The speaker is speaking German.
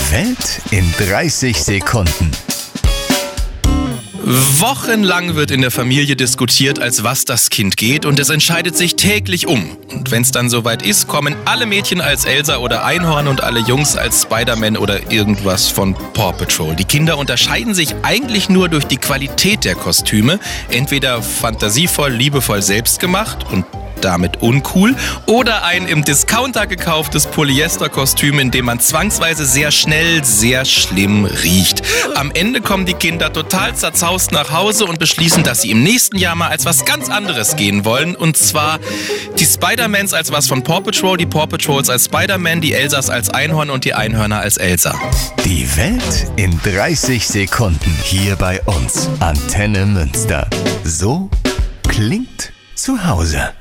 Die Welt in 30 Sekunden. Wochenlang wird in der Familie diskutiert, als was das Kind geht, und es entscheidet sich täglich um. Und wenn es dann soweit ist, kommen alle Mädchen als Elsa oder Einhorn und alle Jungs als Spider-Man oder irgendwas von Paw Patrol. Die Kinder unterscheiden sich eigentlich nur durch die Qualität der Kostüme. Entweder fantasievoll, liebevoll selbstgemacht und damit uncool, oder ein im Discounter gekauftes Polyesterkostüm, in dem man zwangsweise sehr schnell sehr schlimm riecht. Am Ende kommen die Kinder total zerzaust nach Hause und beschließen, dass sie im nächsten Jahr mal als was ganz anderes gehen wollen. Und zwar die Spider-Mans als was von Paw Patrol, die Paw Patrols als Spider-Man, die Elsas als Einhorn und die Einhörner als Elsa. Die Welt in 30 Sekunden hier bei uns. Antenne Münster. So klingt zu Hause.